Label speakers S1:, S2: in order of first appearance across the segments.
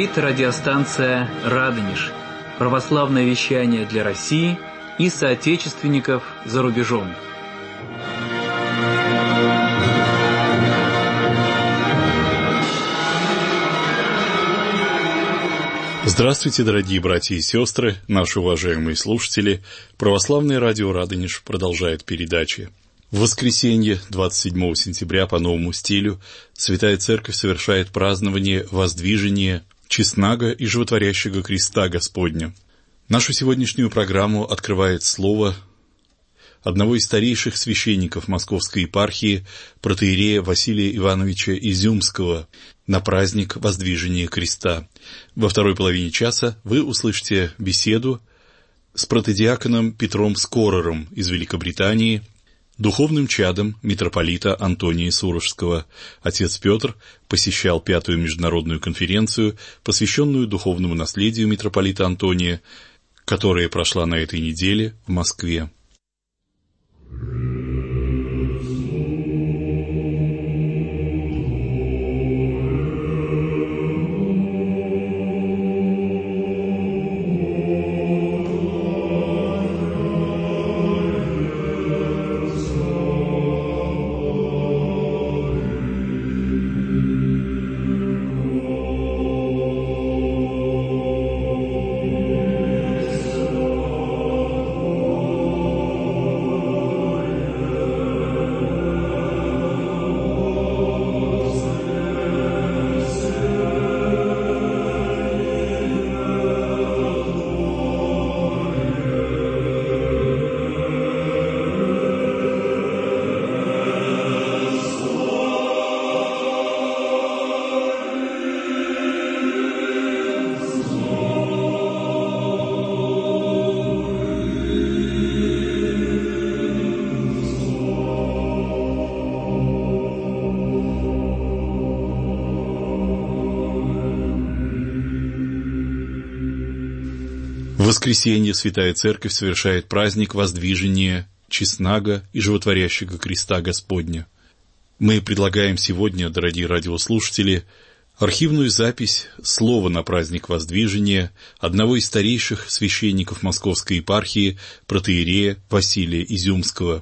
S1: Говорит радиостанция «Радонеж». Православное вещание для России и соотечественников за рубежом.
S2: Здравствуйте, дорогие братья и сестры, наши уважаемые слушатели. Православное радио «Радонеж» продолжает передачи. В воскресенье, 27 сентября, по новому стилю, Святая Церковь совершает празднование воздвижения честного и животворящего креста Господня. Нашу сегодняшнюю программу открывает слово одного из старейших священников Московской епархии, протоиерея Василия Ивановича Изюмского, на праздник воздвижения креста. Во второй половине часа вы услышите беседу с протодиаконом Петром Скорером из Великобритании, духовным чадом митрополита Антония Сурожского. Отец Петр посещал 5-ю международную конференцию, посвященную духовному наследию митрополита Антония, которая прошла на этой неделе в Москве. В воскресенье Святая Церковь совершает праздник воздвижения честного и животворящего креста Господня. Мы предлагаем сегодня, дорогие радиослушатели, архивную запись слова на праздник воздвижения одного из старейших священников Московской епархии, протоиерея Василия Изюмского.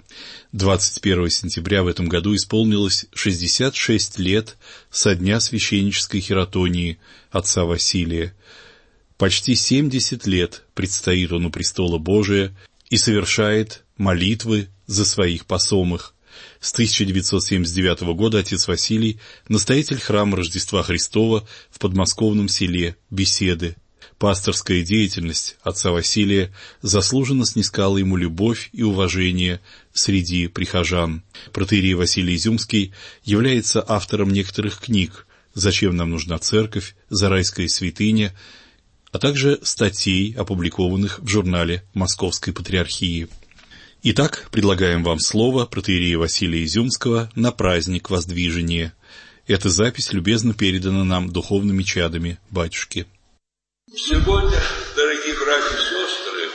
S2: 21 сентября в этом году исполнилось 66 лет со дня священнической хератонии отца Василия. Почти 70 лет предстоит он у престола Божия и совершает молитвы за своих посомых. С 1979 года отец Василий – настоятель храма Рождества Христова в подмосковном селе Беседы. Пасторская деятельность отца Василия заслуженно снискала ему любовь и уважение среди прихожан. Протоиерей Василий Изюмский является автором некоторых книг «Зачем нам нужна церковь?», «Зарайская святыня», а также статей, опубликованных в журнале Московской Патриархии. Итак, предлагаем вам слово протоиерея Василия Изюмского на праздник воздвижения. Эта запись любезно передана нам духовными чадами батюшки.
S3: Сегодня, дорогие братья и сестры,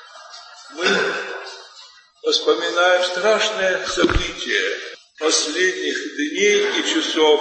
S3: мы вспоминаем страшное событие последних дней и часов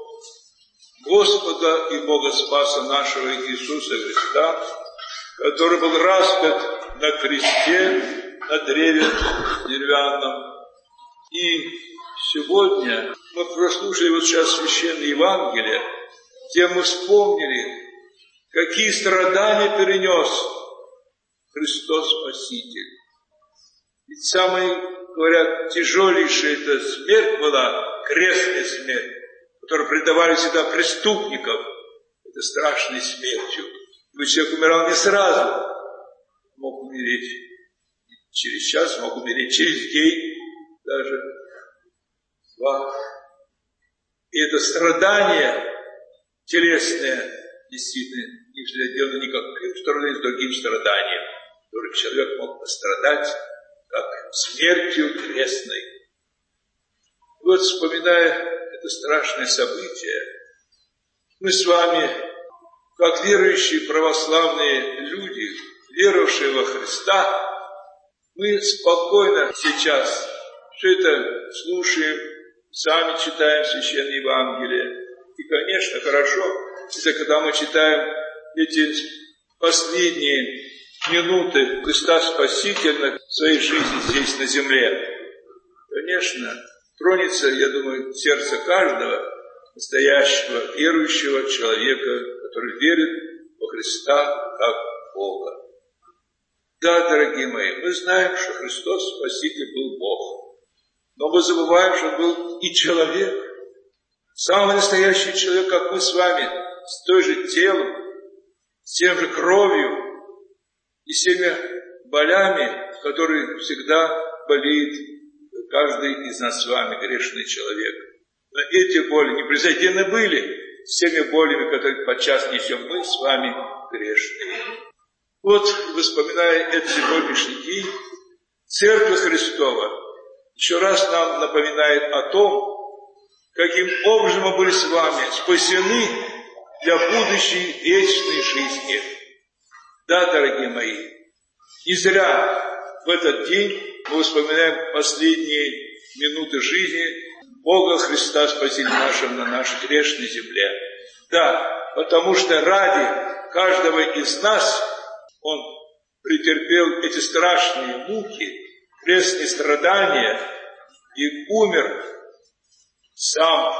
S3: Господа и Бога Спаса нашего Иисуса Христа, который был распят на кресте, на древе деревянном. И сегодня мы прослушали вот сейчас Священное Евангелие, где мы вспомнили, какие страдания перенес Христос Спаситель. Ведь самая, говорят, тяжелейшая эта смерть была, крестная смерть, которые предавали всегда преступников, это страшной смертью. Ведь человек умирал не сразу, мог умереть через час, мог умереть через день, даже два. И это страдание телесное, действительно, не взглядело никаким стороны с другим страданием, который человек мог пострадать, как смертью крестной. Вот, вспоминая это страшное событие, мы с вами, как верующие православные люди, веровавшие во Христа, мы спокойно сейчас все это слушаем, сами читаем Священное Евангелие. И, конечно, хорошо, если когда мы читаем эти последние минуты Христа Спасителя в своей жизни здесь на земле. Конечно, тронется, я думаю, сердце каждого настоящего верующего человека, который верит во Христа как Бога. Да, дорогие мои, мы знаем, что Христос Спаситель был Бог. Но мы забываем, что Он был и человек. Самый настоящий человек, как мы с вами, с той же телом, с тем же кровью и с теми болями, которые всегда болеет каждый из нас с вами, грешный человек. Но эти боли непревзойденны были с теми болями, которые подчас несем мы с вами, грешные. Вот, вспоминая этот сегодняшний день, Церковь Христова еще раз нам напоминает о том, каким образом мы были с вами спасены для будущей вечной жизни. Да, дорогие мои, не зря в этот день мы вспоминаем последние минуты жизни Бога Христа Спасителя нашего на нашей грешной земле. Да, потому что ради каждого из нас Он претерпел эти страшные муки, крестные страдания и умер сам.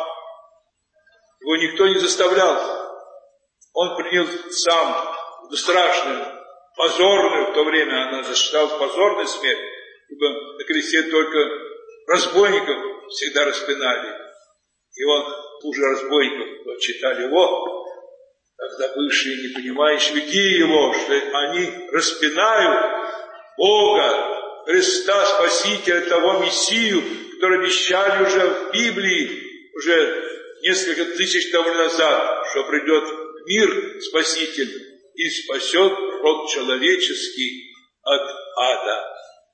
S3: Его никто не заставлял. Он принял сам страшную, позорную, в то время она засчиталась позорной смерть, ибо на кресте только разбойников всегда распинали. И он хуже разбойников почитали его, когда бывшие не понимающие веки его, что они распинают Бога, Христа Спасителя, того Мессию, который обещали уже в Библии, уже несколько тысяч тому назад, что придет в мир Спаситель и спасет род человеческий от ада.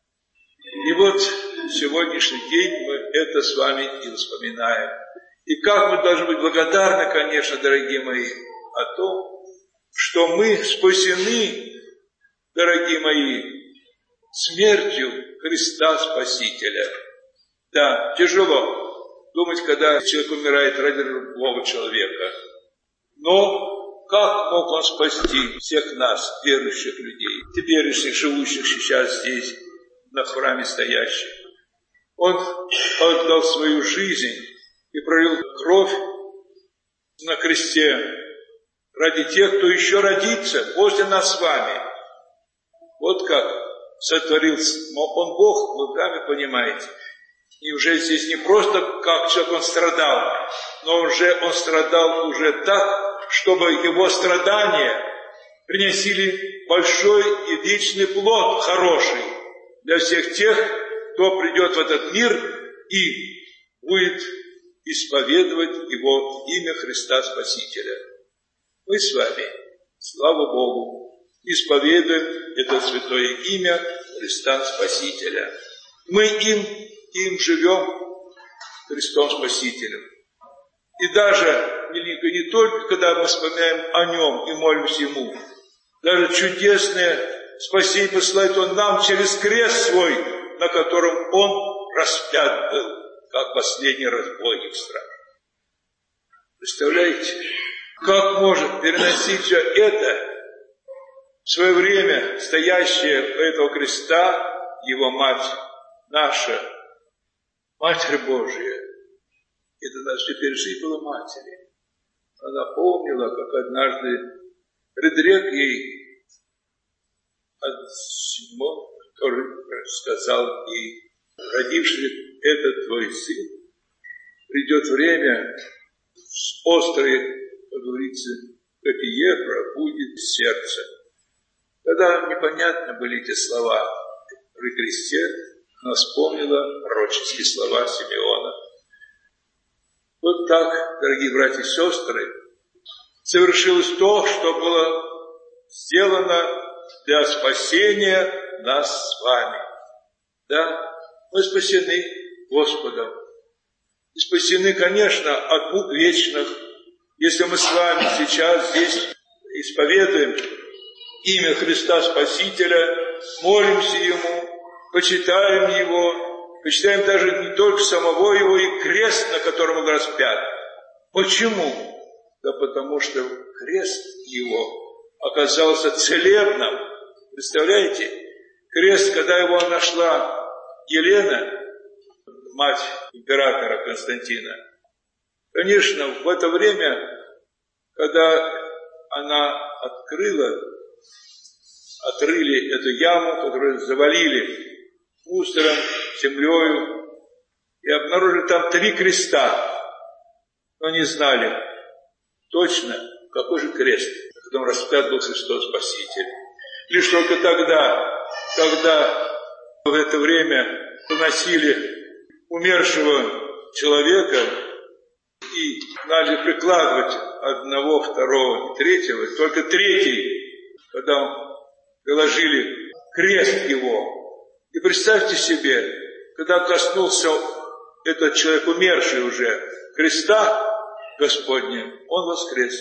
S3: И вот в сегодняшний день мы это с вами и вспоминаем. И как мы должны быть благодарны, конечно, дорогие мои, о том, что мы спасены, дорогие мои, смертью Христа Спасителя. Да, тяжело думать, когда человек умирает ради другого человека. Но как мог Он спасти всех нас, верующих людей, теперешних, живущих сейчас здесь, на храме стоящих? Он отдал свою жизнь и пролил кровь на кресте ради тех, кто еще родится после нас с вами. Вот как сотворил Он Бог, вы сами понимаете. И уже здесь не просто как человек Он страдал, но уже Он страдал уже так, чтобы Его страдания приносили большой и вечный плод хороший для всех тех, кто придет в этот мир и будет исповедовать Его имя Христа Спасителя. Мы с вами, слава Богу, исповедуем это святое имя Христа Спасителя. Мы им живем, Христом Спасителем. И даже не только когда мы вспоминаем о Нем и молимся Ему, даже чудесное спасение посылает Он нам через крест свой, на котором Он распят был, как последний разбойник страшный. Представляете, как может переносить все это в свое время стоящая у этого креста Его Мать, наша Матерь Божия. Это наша теперь жизнь была матери. Она помнила, как однажды предрек ей от Симона, который сказал ей: родивший этот твой сын, придет время с острой, как говорится, копье пробудет сердце. Когда непонятны были эти слова при кресте, она вспомнила пророческие слова Симеона. Вот так, дорогие братья и сестры, совершилось то, что было сделано для спасения нас с вами. Да, мы спасены Господом. И спасены, конечно, от мук вечных, если мы с вами сейчас здесь исповедуем имя Христа Спасителя, молимся Ему, почитаем Его, почитаем даже не только самого Его и крест, на котором Он распят. Почему? Да потому что крест Его оказался целебным. Представляете? Крест, когда его нашла Елена, мать императора Константина, конечно, в это время, когда она отрыли эту яму, которую завалили мусором, землею, и обнаружили там 3 креста, но не знали точно, какой же крест, на котором распят был Христос Спаситель. Лишь только тогда, когда в это время уносили умершего человека и начали прикладывать одного, второго и третьего, только третий, когда приложили крест его. И представьте себе, когда коснулся этот человек, умерший уже, креста Господня, он воскрес.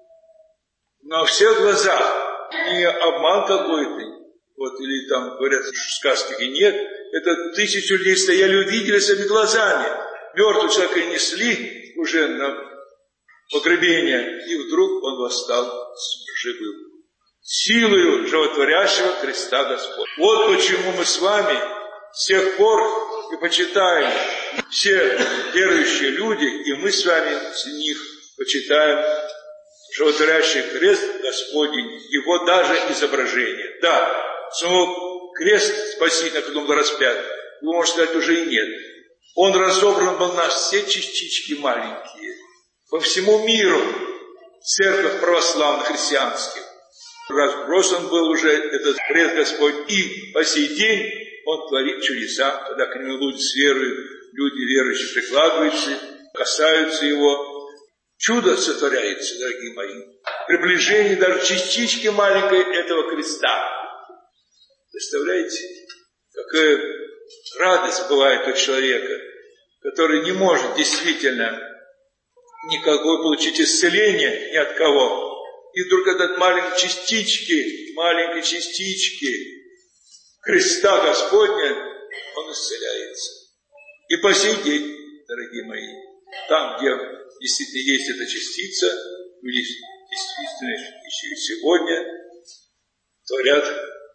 S3: Но во всех глазах не обман какой-то, вот, или там говорят сказки, нет, это 1000 людей стояли, увидели своими глазами. Мертвого человека несли уже на погребение, и вдруг он восстал живым. Силою животворящего креста Господа. Вот почему мы с вами с тех пор и почитаем все верующие люди, и мы с вами с них почитаем животворящий крест Господень, его даже изображение. Да, самого крест Спасителя, когда он был распят, его, можно сказать, уже и нет. Он разобран был на все частички маленькие. По всему миру церковь православных, христианских. Разбросан был уже этот крест Господь, и по сей день он творит чудеса, когда к нему люди с верой, люди верующие прикладываются, касаются его. Чудо сотворяется, дорогие мои. Приближение даже частички маленькой этого креста. Представляете, какая радость бывает у человека, который не может действительно никакой получить исцеление ни от кого. И вдруг от маленькой частички креста Господня, он исцеляется. И по сей день, дорогие мои, там, где действительно есть эта частица, люди действительно еще и сегодня творят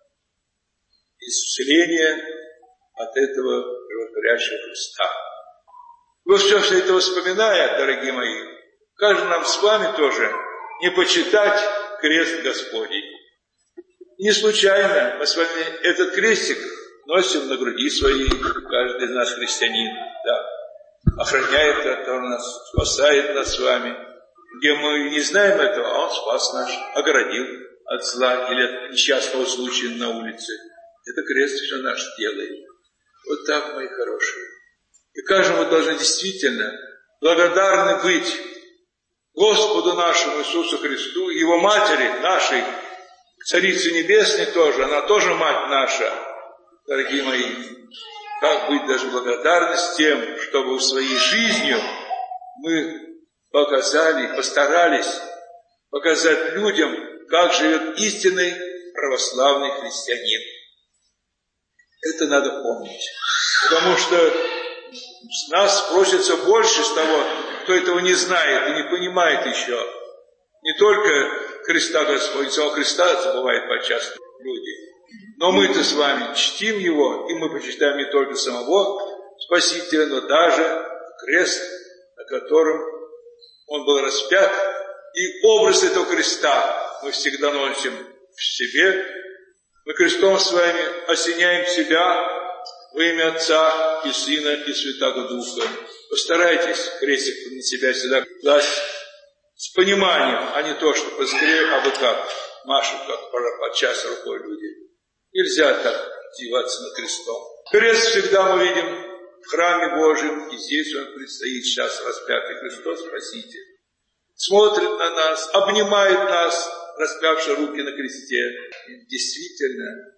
S3: исцеление от этого животворящего Христа. Вот все это вспоминая, дорогие мои, каждый нам с вами тоже не почитать крест Господень. Не случайно мы с вами этот крестик носим на груди своей, каждый из нас христианин, да, охраняет это нас, спасает нас с вами. Где мы не знаем этого, а Он спас нас, оградил от зла или от несчастного случая на улице. Это крест все наш делает. Вот так, мои хорошие. И каждому должны действительно благодарны быть Господу нашему Иисусу Христу, Его Матери нашей, Царице Небесной тоже, она тоже Мать наша, дорогие мои. Как быть даже благодарны тем, чтобы своей жизнью мы показали, постарались показать людям, как живет истинный православный христианин. Это надо помнить. Потому что с нас просится больше с того, кто этого не знает и не понимает еще. Не только Христа Господня, самого Христа забывают подчас люди. Но мы-то с вами чтим Его, и мы почитаем не только самого Спасителя, но даже крест, на котором Он был распят. И образ этого креста мы всегда носим в себе. Мы крестом с вами осеняем себя во имя Отца и Сына и Святаго Духа. Постарайтесь крестик на себя всегда класть с пониманием, а не то, что поскорее, а вот как машут, как подчас рукой люди. Нельзя так издеваться над крестом. Крест всегда мы видим в храме Божьем, и здесь он предстоит сейчас распятый Христос Спаситель. Смотрит на нас, обнимает нас, распявши руки на кресте. И действительно,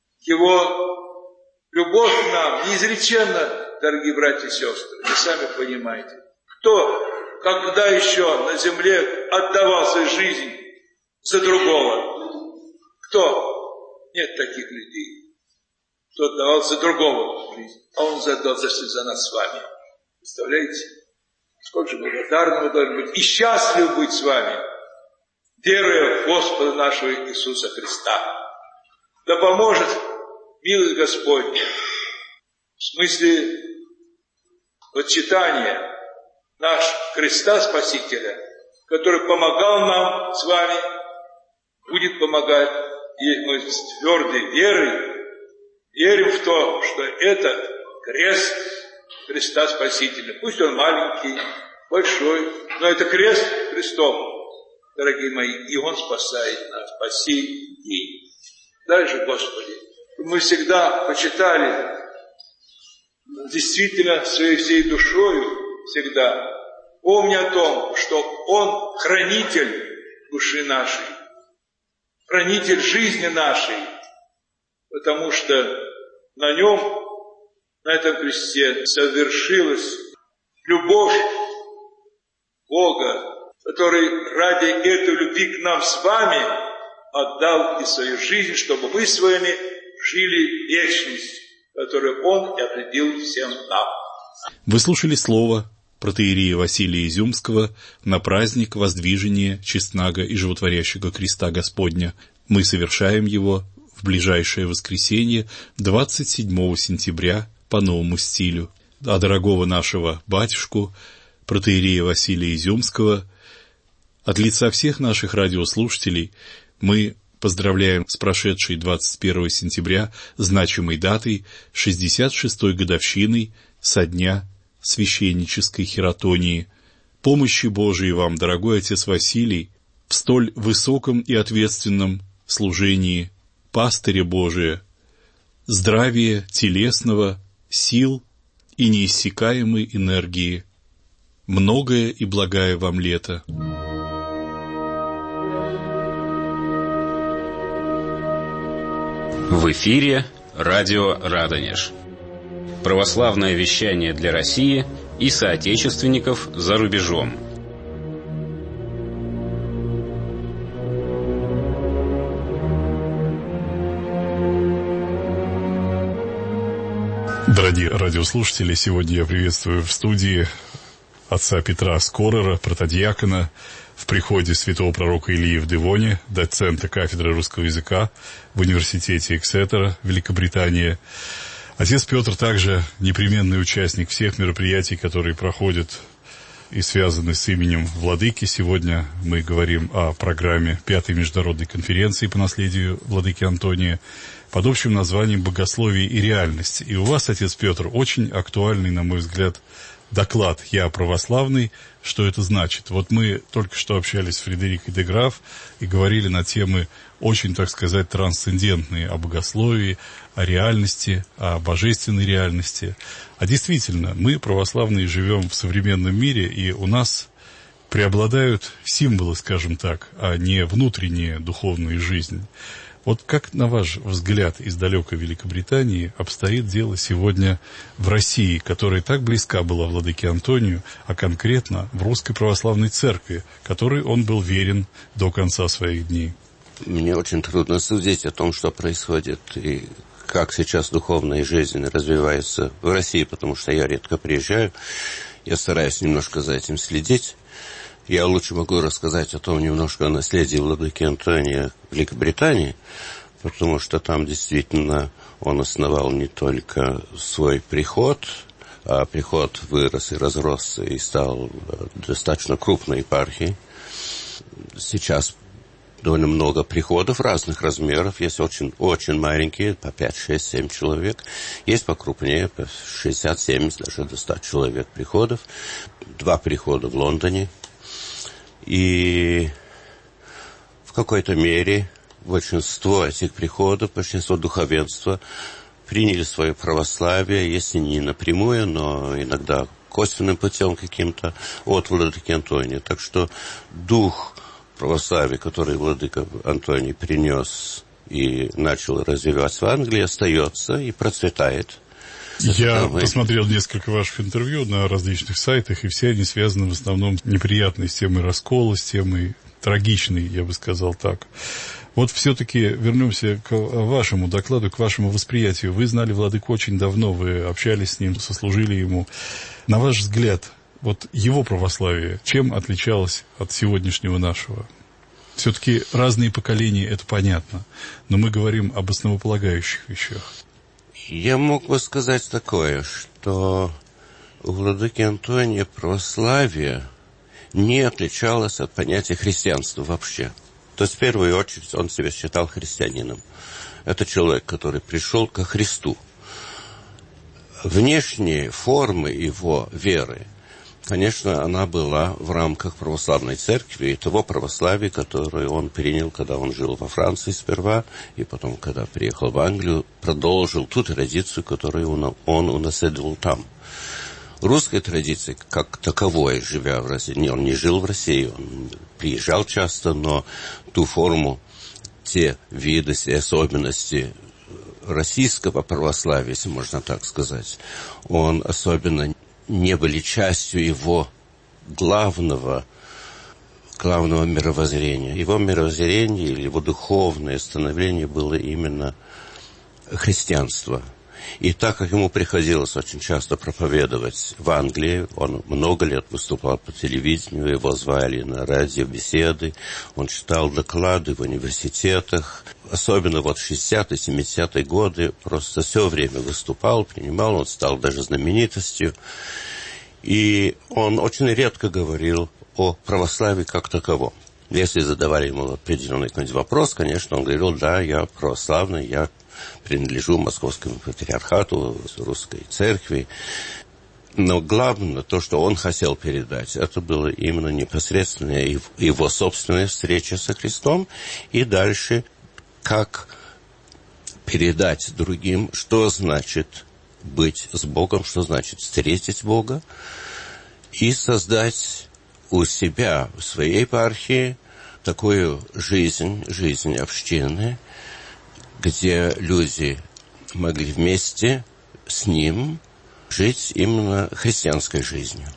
S3: Его любовь к нам неизреченна, дорогие братья и сестры. Вы сами понимаете. Кто, когда еще на земле отдавал свою жизнь за другого? Кто? Нет таких людей, кто отдавал за другого жизнь, а Он отдал за нас с вами. Представляете? Сколько же благодарны мы должны быть и счастливы быть с вами. веруя в Господа нашего Иисуса Христа. Да поможет милость Господня в смысле почитания наш Христа Спасителя, который помогал нам с вами, будет помогать, и мы с твердой верой верим в то, что это крест Христа Спасителя. Пусть он маленький, большой, но это крест Христов, дорогие мои, и он спасает нас по сей день. Дальше, Господи, мы всегда почитали действительно своей всей душою, всегда, помня о том, что Он хранитель души нашей, хранитель жизни нашей, потому что на Нем, на этом кресте, совершилась любовь Бога, который ради этой любви к нам с вами отдал и свою жизнь, чтобы мы с вами жили вечность, которую Он и определил всем нам.
S2: Вы слушали слово протоиерея Василия Изюмского на праздник воздвижения честнага и животворящего креста Господня. Мы совершаем его в ближайшее воскресенье, 27 сентября, по новому стилю. А дорогого нашего батюшку, протоиерея Василия Изюмского, от лица всех наших радиослушателей мы поздравляем с прошедшей 21 сентября значимой датой 66-й годовщиной со дня священнической хиротонии. Помощи Божией вам, дорогой отец Василий, в столь высоком и ответственном служении пастыря Божия, здравия телесного, сил и неиссякаемой энергии. Многое и благое вам лето.
S4: В эфире радио «Радонеж». Православное вещание для России и соотечественников за рубежом.
S2: Дорогие радиослушатели, сегодня я приветствую в студии отца Петра Скорера, протодиакона, в приходе святого пророка Илии в Девоне, доцента кафедры русского языка в университете Эксетера, Великобритания. Отец Петр также непременный участник всех мероприятий, которые проходят и связаны с именем Владыки. Сегодня мы говорим о программе 5-й международной конференции по наследию Владыки Антония под общим названием «Богословие и реальность». И у вас, отец Петр, очень актуальный, на мой взгляд, доклад «Я православный». Что это значит? Вот мы только что общались с Фредерикой де Граф и говорили на темы очень, так сказать, трансцендентные, о богословии, о реальности, о божественной реальности. А действительно, мы, православные, живем в современном мире, и у нас преобладают символы, скажем так, а не внутренняя духовная жизнь. Вот как, на ваш взгляд, из далекой Великобритании обстоит дело сегодня в России, которая так близка была Владыке Антонию, а конкретно в Русской Православной Церкви, которой он был верен до конца своих дней?
S5: Мне очень трудно судить о том, что происходит и как сейчас духовная жизнь развивается в России, потому что я редко приезжаю. Я стараюсь немножко за этим следить. Я лучше могу рассказать о том немножко о наследии Владыки Антония в Великобритании, потому что там действительно он основал не только свой приход, а приход вырос и разросся и стал достаточно крупной епархией. Сейчас довольно много приходов разных размеров. Есть очень маленькие, по 5, 6, 7 человек. Есть покрупнее, по 60, 70, даже до 100 человек приходов. 2 прихода в Лондоне. И в какой-то мере большинство этих приходов, большинство духовенства приняли свое православие, если не напрямую, но иногда косвенным путем каким-то от Владыки Антония. Так что дух православия, который Владыка Антоний принес и начал развивать в Англии, остается и процветает.
S2: Я посмотрел несколько ваших интервью на различных сайтах, и все они связаны в основном неприятной с темой раскола, с темой трагичной, я бы сказал так. Вот все-таки вернемся к вашему докладу, к вашему восприятию. Вы знали Владыку очень давно, вы общались с ним, сослужили ему. На ваш взгляд, вот его православие чем отличалось от сегодняшнего нашего? Все-таки разные поколения, это понятно, но мы говорим об основополагающих вещах.
S5: Я мог бы сказать такое, что у владыки Антония православие не отличалось от понятия христианства вообще. То есть, в первую очередь, он себя считал христианином. Это человек, который пришел ко Христу. Внешние формы его веры, конечно, она была в рамках православной церкви и того православия, которое он принял, когда он жил во Франции сперва, и потом, когда приехал в Англию, продолжил ту традицию, которую он унаследовал там. Русской традиции, как таковой, живя в России, он не жил в России, он приезжал часто, но ту форму, те виды, те особенности российского православия, если можно так сказать, он особенно не были частью его главного мировоззрения. Его мировоззрение или его духовное становление было именно христианство. И так как ему приходилось очень часто проповедовать в Англии, он много лет выступал по телевидению, его звали на радиобеседы, он читал доклады в университетах, особенно вот в 60-е, 70-е годы, просто все время выступал, принимал, он стал даже знаменитостью. И он очень редко говорил о православии как таковом. Если задавали ему определенный какой-нибудь вопрос, конечно, он говорил: да, я православный, я принадлежу Московскому патриархату, Русской церкви. Но главное, то, что он хотел передать, это было именно непосредственно его собственная встреча со Христом, и дальше, как передать другим, что значит быть с Богом, что значит встретить Бога, и создать у себя, в своей епархии, такую жизнь общины, где люди могли вместе с ним жить именно христианской жизнью.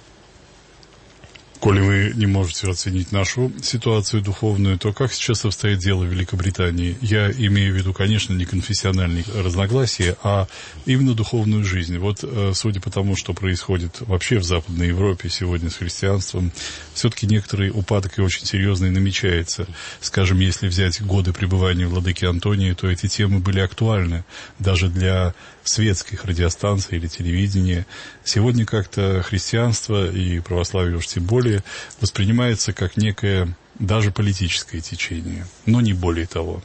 S2: Коли вы не можете оценить нашу ситуацию духовную, то как сейчас обстоит дело в Великобритании? Я имею в виду, конечно, не конфессиональные разногласия, а именно духовную жизнь. Вот, судя по тому, что происходит вообще в Западной Европе сегодня с христианством, все-таки некоторый упадок и очень серьезный намечается. Скажем, если взять годы пребывания владыки Антония, то эти темы были актуальны даже для светских радиостанций или телевидения. Сегодня как-то христианство и православие уж тем более воспринимается как некое даже политическое течение, но не более того.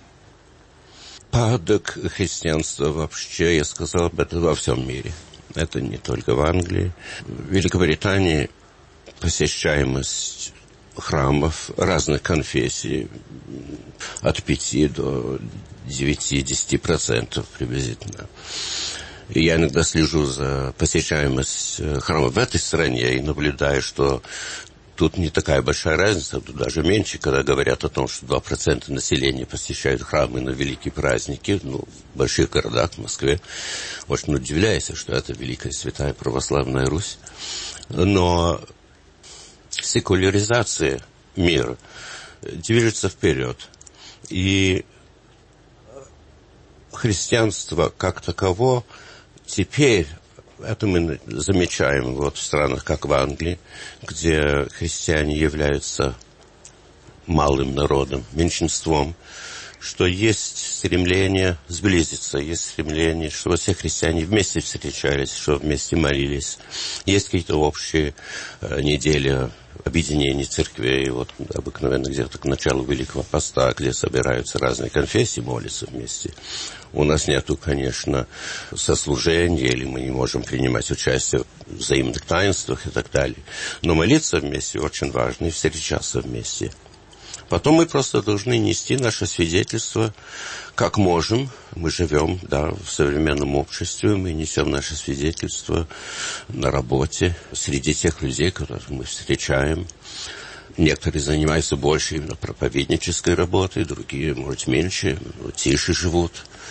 S5: Падок христианства вообще, я сказал об этом, во всем мире. Это не только в Англии. В Великобритании посещаемость храмов разных конфессий от 5 до 9-10% приблизительно. И я иногда слежу за посещаемостью храмов в этой стране и наблюдаю, что тут не такая большая разница, тут даже меньше, когда говорят о том, что 2% населения посещают храмы на великие праздники, в больших городах, в Москве. Очень удивляюсь, что это Великая Святая Православная Русь. Но секуляризация мира движется вперед. И христианство как таково теперь, это мы замечаем вот в странах, как в Англии, где христиане являются малым народом, меньшинством, что есть стремление сблизиться, есть стремление, чтобы все христиане вместе встречались, чтобы вместе молились. Есть какие-то общие недели объединений церквей, вот обыкновенно где-то к началу Великого Поста, где собираются разные конфессии, молятся вместе. У нас нету, конечно, сослужения, или мы не можем принимать участие в взаимных таинствах и так далее. Но молиться вместе очень важно и встречаться вместе. Потом мы просто должны нести наше свидетельство, как можем. Мы живем, в современном обществе, мы несем наше свидетельство на работе, среди тех людей, которых мы встречаем. Некоторые занимаются больше именно проповеднической работой, другие, может, меньше, тише живут.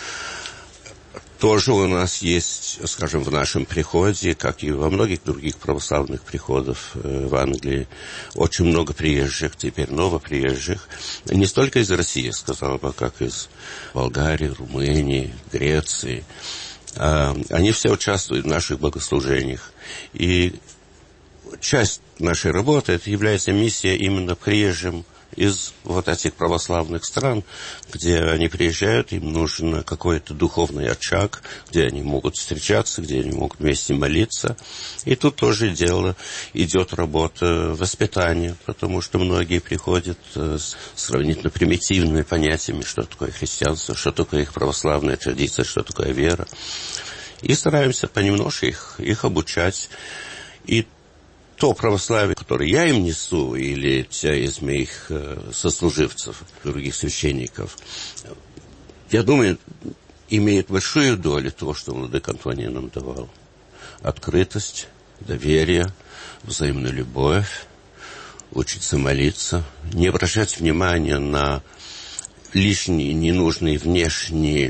S5: Тоже у нас есть, скажем, в нашем приходе, как и во многих других православных приходах в Англии, очень много приезжих, теперь новоприезжих, не столько из России, сказал бы, как из Болгарии, Румынии, Греции. Они все участвуют в наших богослужениях. И часть нашей работы, это является миссия именно приезжим из вот этих православных стран, где они приезжают, им нужен какой-то духовный очаг, где они могут встречаться, где они могут вместе молиться. И тут тоже идет работа воспитания, потому что многие приходят с сравнительно примитивными понятиями, что такое христианство, что такое их православная традиция, что такое вера. И стараемся понемножку их обучать. И то православие, которое я им несу, или те из моих сослуживцев, других священников, я думаю, имеет большую долю того, что владыка Антоний нам давал. Открытость, доверие, взаимную любовь, учиться молиться, не обращать внимания на лишние, ненужные внешние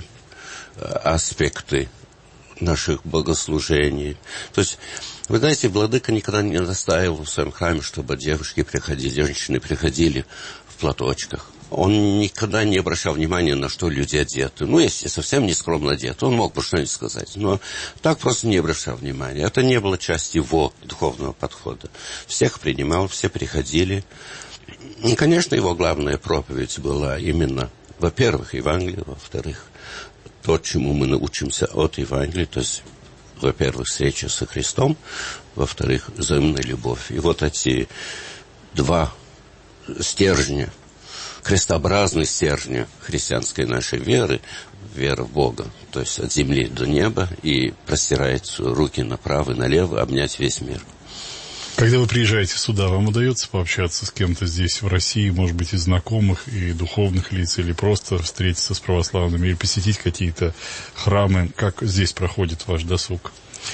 S5: аспекты наших богослужений. То есть, вы знаете, владыка никогда не настаивал в своем храме, чтобы девушки приходили, женщины приходили в платочках. Он никогда не обращал внимания, на что люди одеты. Ну, если совсем не скромно одеты, он мог бы что-нибудь сказать. Но так просто не обращал внимания. Это не было частью его духовного подхода. Всех принимал, все приходили. И, конечно, его главная проповедь была именно, во-первых, Евангелие, во-вторых, то, чему мы научимся от Евангелия, то есть, во-первых, встреча со Христом, во-вторых, взаимная любовь. И вот эти два стержня, крестообразные стержня христианской нашей веры, вера в Бога, то есть от земли до неба, и простирает руки направо и налево, обнять весь мир.
S2: Когда вы приезжаете сюда, вам удается пообщаться с кем-то здесь, в России, может быть, из знакомых и духовных лиц, или просто встретиться с православными, или посетить какие-то храмы? Как здесь проходит ваш досуг?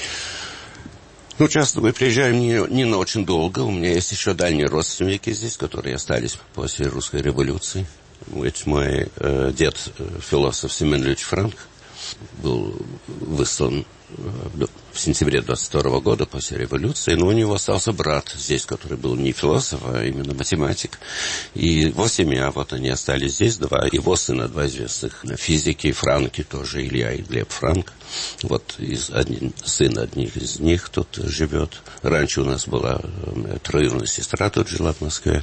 S5: Ну, часто мы приезжаем не на очень долго. У меня есть еще дальние родственники здесь, которые остались после русской революции. Ведь мой дед, философ Семен Ильич Франк, был выслан в сентябре 22 года после революции, но у него остался брат здесь, который был не философ, а именно математик. И его семья, вот они остались здесь, его сына, два известных физики, Франки тоже, Илья и Глеб Франк. Вот сын одних из них тут живет. Раньше у нас была троюродная сестра, тут жила в Москве.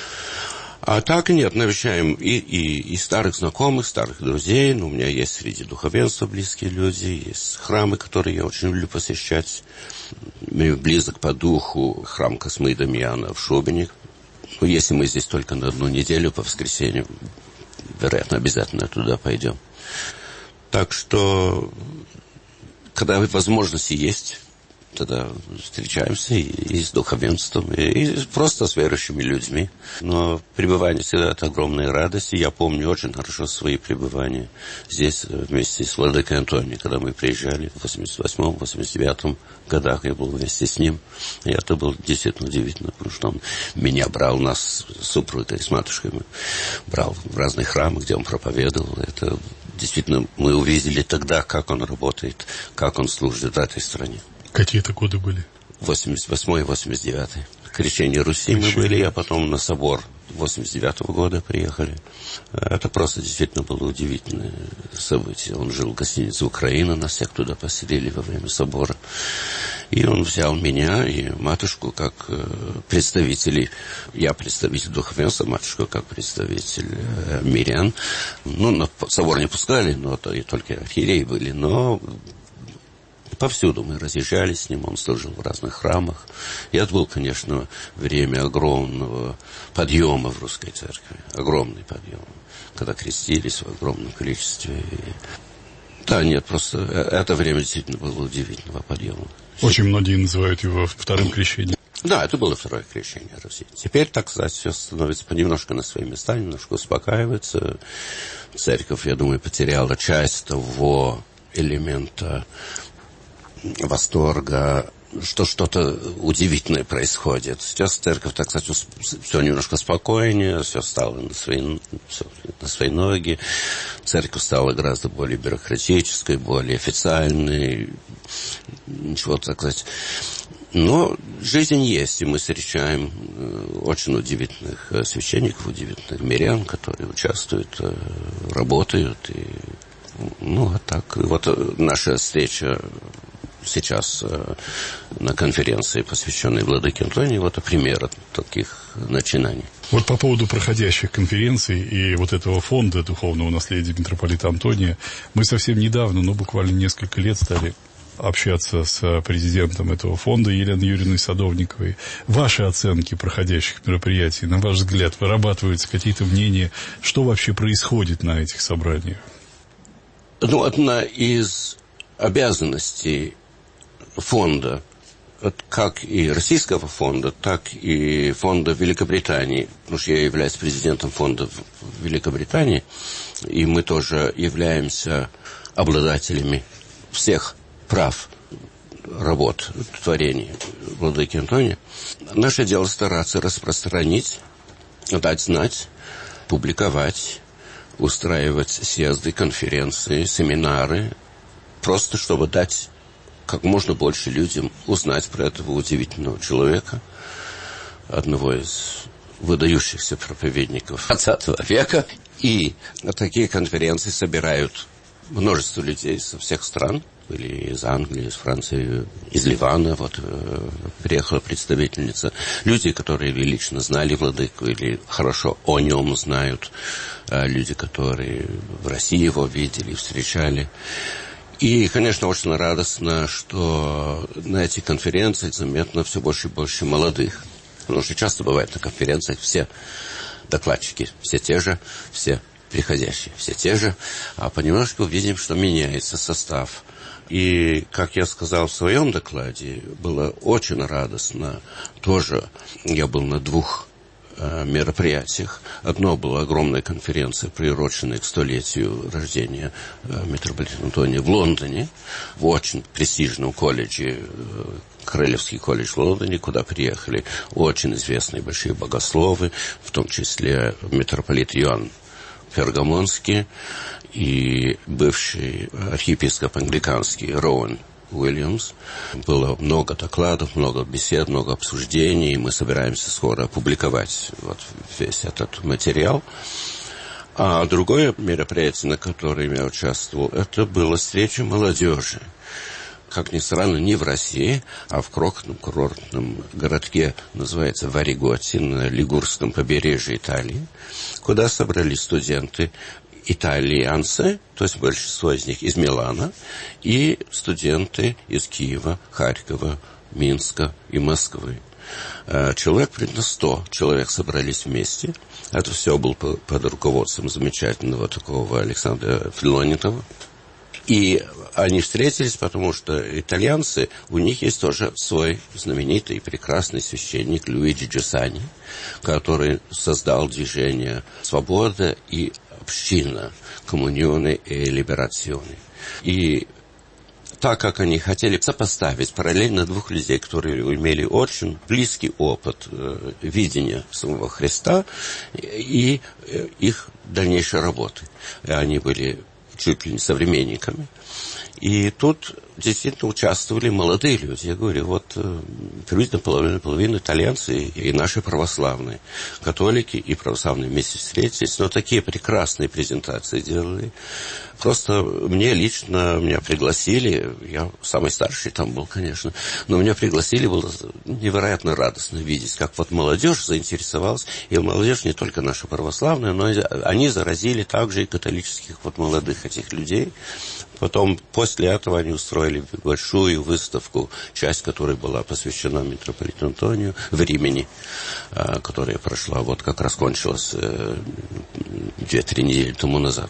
S5: А так нет, навещаем и старых знакомых, старых друзей. Ну, у меня есть среди духовенства близкие люди, есть храмы, которые я очень люблю посещать. Мне близок по духу храм Космы и Дамьяна в Шубине. Ну, если мы здесь только на одну неделю по воскресенью, вероятно, обязательно туда пойдем. Так что, когда возможности есть, тогда встречаемся и с духовенством, и просто с верующими людьми. Но пребывание всегда это огромная радость. И я помню очень хорошо свои пребывания здесь вместе с владыкой Антонием, когда мы приезжали в 88-м, 89-м годах, я был вместе с ним. И это было действительно удивительно, потому что он меня брал, нас с супругой, с матушкой, брал в разные храмы, где он проповедовал. Это действительно мы увидели тогда, как он работает, как он служит в этой стране.
S2: Какие это годы были?
S5: 88-й и 89-й. Крещение Руси мы были, а потом на собор 89-го года приехали. Это просто действительно было удивительное событие. Он жил в гостинице «Украина», нас всех туда поселили во время собора. И он взял меня и матушку как представителей. Я представитель духовенства, матушку как представитель мирян. Ну, на собор не пускали, но то и только архиереи были, но повсюду мы разъезжали с ним, он служил в разных храмах. И это было, конечно, время огромного подъема в русской церкви. Огромный подъем. Когда крестились в огромном количестве. Да, нет, просто это время действительно было удивительного подъема.
S2: Очень многие называют его вторым крещением.
S5: Да, это было второе крещение Руси. Теперь, так сказать, все становится понемножку на свои места, немножко успокаивается. Церковь, я думаю, потеряла часть того элемента восторга, что что-то удивительное происходит. Сейчас церковь, так сказать, все немножко спокойнее, все стало на свои ноги. Церковь стала гораздо более бюрократической, более официальной. Ничего, так сказать. Но жизнь есть, и мы встречаем очень удивительных священников, удивительных мирян, которые участвуют, работают. И, ну, а так. Вот наша встреча сейчас на конференции, посвященной владыке Антонию, вот пример таких начинаний.
S2: Вот по поводу проходящих конференций и вот этого фонда духовного наследия митрополита Антония, мы совсем недавно, буквально несколько лет стали общаться с президентом этого фонда Еленой Юрьевной Садовниковой. Ваши оценки проходящих мероприятий, на ваш взгляд, вырабатываются какие-то мнения, что вообще происходит на этих собраниях?
S5: Одна из обязанностей фонда, как и российского фонда, так и фонда Великобритании, потому что я являюсь президентом фонда в Великобритании, и мы тоже являемся обладателями всех прав работ, творений владыки Антония. Наше дело стараться распространить, дать знать, публиковать, устраивать съезды, конференции, семинары, просто чтобы дать как можно больше людям узнать про этого удивительного человека, одного из выдающихся проповедников XX века. И такие конференции собирают множество людей со всех стран. Были из Англии, из Франции, из Ливана. Приехала представительница. Люди, которые лично знали владыку или хорошо о нем знают. Люди, которые в России его видели, встречали. И, конечно, очень радостно, что на эти конференции заметно все больше и больше молодых. Потому что часто бывает на конференциях все докладчики, все те же, все приходящие, все те же. А понемножку видим, что меняется состав. И, как я сказал в своем докладе, было очень радостно. Тоже я был на 2 мероприятиях. Одно была огромная конференция, приуроченная к 100-летию рождения митрополита Антония в Лондоне, в очень престижном колледже, Королевский колледж в Лондоне, куда приехали очень известные большие богословы, в том числе митрополит Иоанн Пергамонский и бывший архиепископ англиканский Роуэн Уильямс. Было много докладов, много бесед, много обсуждений. Мы собираемся скоро опубликовать весь этот материал. А другое мероприятие, на котором я участвовал, это была встреча молодежи. Как ни странно, не в России, а в крохотном курортном городке, называется Вариготи, на Лигурском побережье Италии, куда собрались студенты итальянцы, то есть большинство из них из Милана, и студенты из Киева, Харькова, Минска и Москвы. Человек, примерно 100 человек собрались вместе. Это все было под руководством замечательного такого Александра Филонитова. И они встретились, потому что итальянцы, у них есть тоже свой знаменитый и прекрасный священник Луиджи Джессани, который создал движение «Свобода» и «Община», «Коммунионе» и «Либерационе». И так как они хотели сопоставить параллельно 2 людей, которые имели очень близкий опыт видения самого Христа и их дальнейшей работы. И они были чуть ли не современниками. И тут действительно участвовали молодые люди. Я говорю, приблизительно половина итальянцы и наши православные. Католики и православные вместе встретились. Но такие прекрасные презентации делали. Просто меня пригласили, я самый старший там был, конечно, но меня пригласили, было невероятно радостно видеть, как молодежь заинтересовалась. И молодежь не только наша православная, но они заразили также и католических молодых этих людей. Потом, после этого, они устроили большую выставку, часть которой была посвящена митрополиту Антонию в Римени, которая прошла, как раз кончилась 2-3 недели тому назад.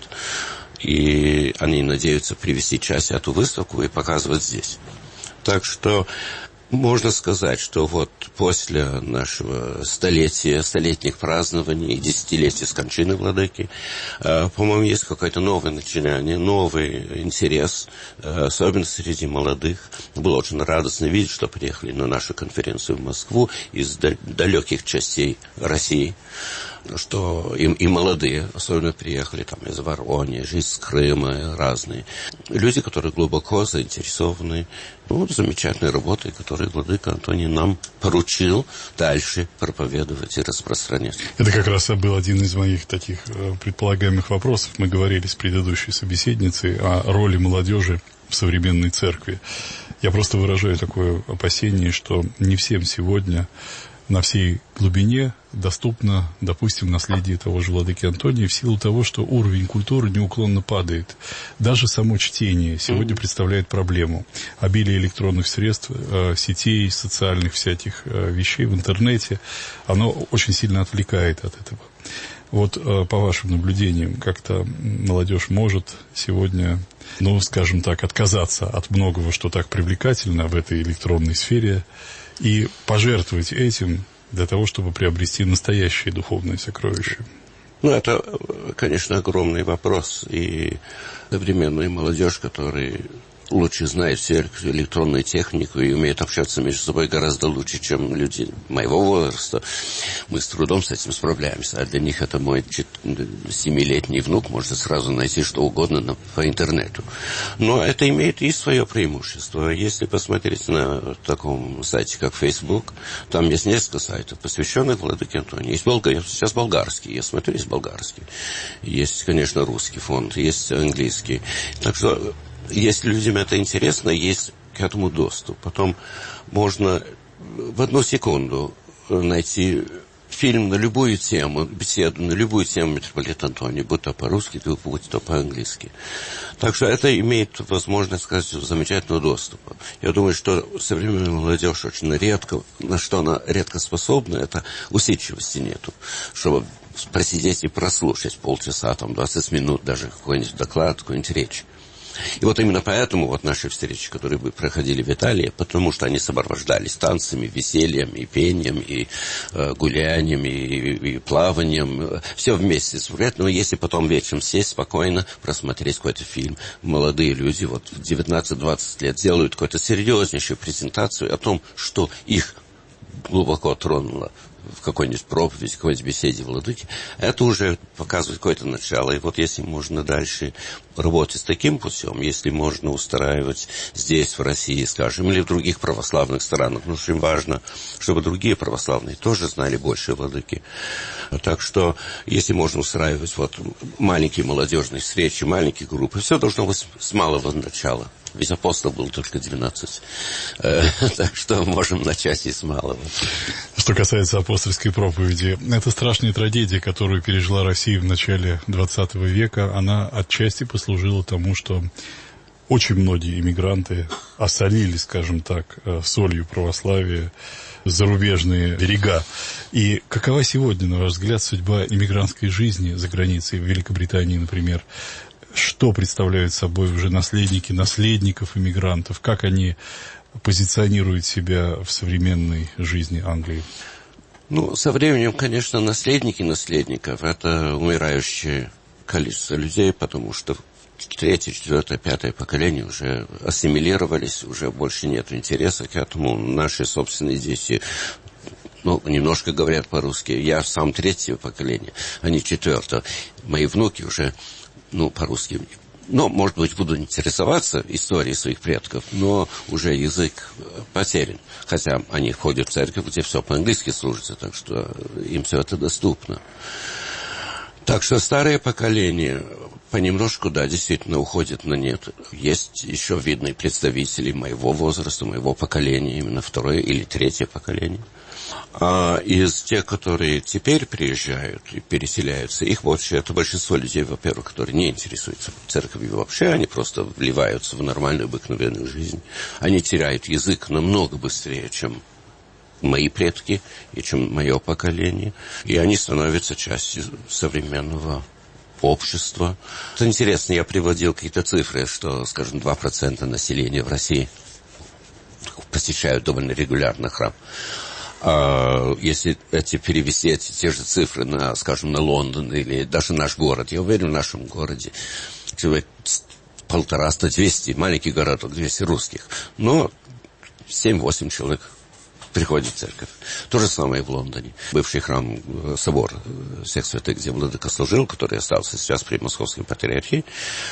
S5: И они надеются привести часть эту выставку и показывать здесь. Так что можно сказать, что после нашего столетних празднований и десятилетия с кончины владыки, по-моему, есть какое-то новое начинание, новый интерес, особенно среди молодых. Было очень радостно видеть, что приехали на нашу конференцию в Москву из далеких частей России, что и молодые, особенно приехали из Воронежа, из Крыма, разные. Люди, которые глубоко заинтересованы замечательной работой, которую владыка Антоний нам поручил дальше проповедовать и распространять.
S2: Это как раз был один из моих таких предполагаемых вопросов. Мы говорили с предыдущей собеседницей о роли молодежи в современной церкви. Я просто выражаю такое опасение, что не всем сегодня на всей глубине доступно, допустим, наследие того же владыки Антония в силу того, что уровень культуры неуклонно падает. Даже само чтение сегодня представляет проблему. Обилие электронных средств, сетей, социальных всяких вещей в интернете, оно очень сильно отвлекает от этого. Вот по вашим наблюдениям, как-то молодежь может сегодня, ну, скажем так, отказаться от многого, что так привлекательно в этой электронной сфере, и пожертвовать этим для того, чтобы приобрести настоящие духовные сокровища?
S5: Ну, это, конечно, огромный вопрос. И современная молодежь, которая лучше знает церковь, электронную технику и умеет общаться между собой гораздо лучше, чем люди моего возраста. Мы с трудом с этим справляемся. А для них это мой 7-летний внук может сразу найти что угодно по интернету. Но это имеет и свое преимущество. Если посмотреть на таком сайте, как Facebook, там есть несколько сайтов, посвященных владыке Антонию. Есть сейчас болгарский, я смотрю, есть болгарский. Есть, конечно, русский фонд, есть английский. Так что если людям это интересно, есть к этому доступ. Потом можно в одну секунду найти фильм на любую тему, беседу на любую тему митрополита Антония, будь то по-русски, будь то по-английски. Так что это имеет возможность, сказать, замечательного доступа. Я думаю, что современная молодежь очень редко, на что она редко способна, это усидчивости нету, чтобы просидеть и прослушать полчаса, 20 минут, даже какой-нибудь доклад, какую-нибудь речь. И вот именно поэтому вот наши встречи, которые бы проходили в Италии, потому что они сопровождались танцами, весельем, и пением, и гулянием, и плаванием, все вместе. Но если потом вечером сесть спокойно, просмотреть какой-то фильм, молодые люди вот в 19-20 лет делают какую-то серьезнейшую презентацию о том, что их глубоко тронуло в какой-нибудь проповеди, какой-нибудь беседе владыки, это уже показывает какое-то начало. И вот если можно дальше работать с таким путем, если можно устраивать здесь, в России, скажем, или в других православных странах, ну, очень важно, чтобы другие православные тоже знали больше владыки. Так что, если можно устраивать вот маленькие молодежные встречи, маленькие группы, все должно быть с малого начала. Ведь апостол был только 12. Так что можем начать и с малого.
S2: Что касается апостольской проповеди, это страшная трагедия, которую пережила Россия в начале 20 века. Она отчасти послужила тому, что очень многие иммигранты осолили, скажем так, солью православия зарубежные берега. И какова сегодня, на ваш взгляд, судьба иммигрантской жизни за границей, в Великобритании, например? Что представляют собой уже наследники наследников иммигрантов? Как они позиционируют себя в современной жизни Англии?
S5: Ну, со временем, конечно, наследники наследников – это умирающее количество людей, потому что 3-е, 4-е, 5-е поколение уже ассимилировались, уже больше нет интереса к этому. Наши собственные дети, ну, немножко говорят по-русски. Я сам 3-го поколения, а не 4-го. Мои внуки уже, ну, по-русски. Ну, может быть, буду интересоваться историей своих предков, но уже язык потерян. Хотя они ходят в церковь, где все по-английски служится, так что им все это доступно. Так что старое поколение понемножку, да, действительно уходит на нет. Есть еще видные представители моего возраста, моего поколения, именно 2-е или 3-е поколение. А из тех, которые теперь приезжают и переселяются, их больше, это большинство людей, во-первых, которые не интересуются церковью вообще, они просто вливаются в нормальную, обыкновенную жизнь. Они теряют язык намного быстрее, чем мои предки и чем мое поколение. И они становятся частью современного общества. Это интересно, я приводил какие-то цифры, что, скажем, 2% населения в России посещают довольно регулярно храм. Если перевести те же цифры на, скажем, на Лондон или даже наш город, я уверен, в нашем городе человек 150-200, маленький городок, 200 русских, но 7-8 человек приходит в церковь. То же самое в Лондоне. Бывший храм, собор всех святых, где владыка служил, который остался сейчас при Московской патриархии,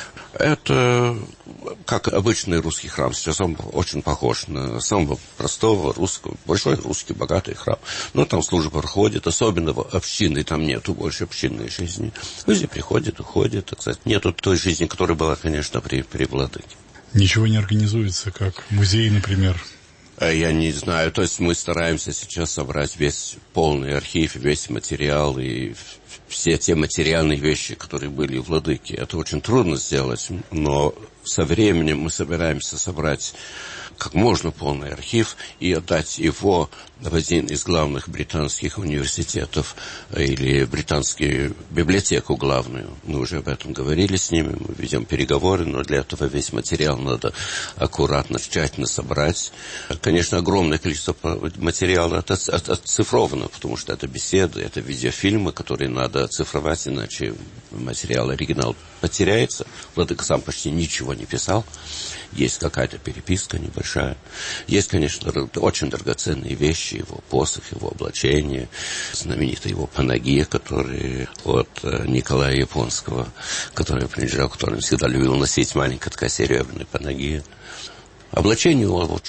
S5: это как обычный русский храм. Сейчас он очень похож на самого простого русского, большой русский богатый храм. Но там служба проходит, особенно общины, там нету больше общинной жизни. Люди приходят, уходят, так сказать. Нету той жизни, которая была, конечно, при владыке.
S2: Ничего не организуется, как музей, например?
S5: Я не знаю, то есть мы стараемся сейчас собрать весь полный архив, весь материал и все те материальные вещи, которые были у владыки. Это очень трудно сделать, но со временем мы собираемся собрать как можно полный архив и отдать его в один из главных британских университетов или британскую библиотеку главную. Мы уже об этом говорили с ними, мы ведем переговоры, но для этого весь материал надо аккуратно, тщательно собрать. Конечно, огромное количество материала оцифровано, потому что это беседы, это видеофильмы, которые надо оцифровать, иначе материал, оригинал потеряется. Владыка сам почти ничего не писал. Есть какая-то переписка небольшая. Есть, конечно, очень драгоценные вещи, его посох, его облачение, знаменитая его панагия, который от Николая Японского, который принадлежал, который он всегда любил носить, маленькая такая серебряная панагия. Облачение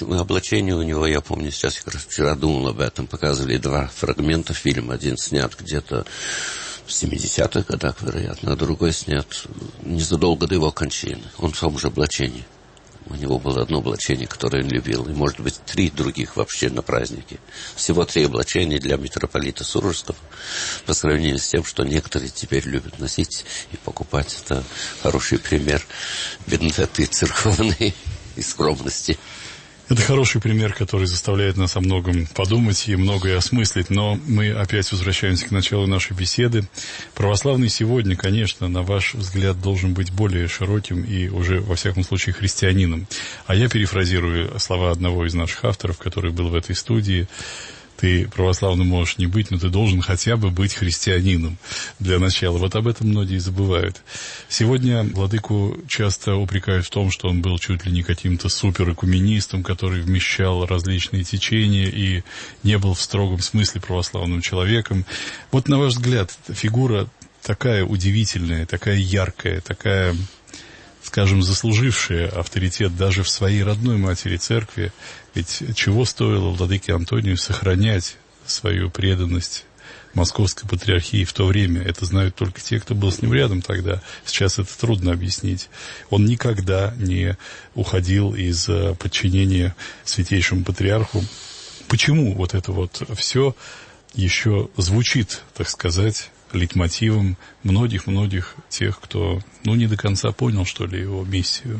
S5: у него, я помню, сейчас я как раз вчера думал об этом, показывали 2 фрагмента фильма. Один снят где-то в 70-х годах, вероятно, а другой снят незадолго до его кончины. Он в том же облачении. У него было одно облачение, которое он любил, и, может быть, 3 других вообще на празднике. Всего 3 облачения для митрополита Сурожского, по сравнению с тем, что некоторые теперь любят носить и покупать. Это хороший пример бедноты церковной и скромности.
S2: Это хороший пример, который заставляет нас о многом подумать и многое осмыслить. Но мы опять возвращаемся к началу нашей беседы. Православный сегодня, конечно, на ваш взгляд, должен быть более широким и уже, во всяком случае, христианином. А я перефразирую слова одного из наших авторов, который был в этой студии. Ты православным можешь не быть, но ты должен хотя бы быть христианином для начала. Вот об этом многие забывают. Сегодня владыку часто упрекают в том, что он был чуть ли не каким-то суперэкуменистом, который вмещал различные течения и не был в строгом смысле православным человеком. Вот на ваш взгляд, фигура такая удивительная, такая яркая, такая, скажем, заслужившая авторитет даже в своей родной матери церкви. Ведь чего стоило владыке Антонию сохранять свою преданность Московской Патриархии в то время? Это знают только те, кто был с ним рядом тогда. Сейчас это трудно объяснить. Он никогда не уходил из подчинения Святейшему Патриарху. Почему вот это вот все еще звучит, так сказать, лейтмотивом многих-многих тех, кто, не до конца понял, что ли, его миссию?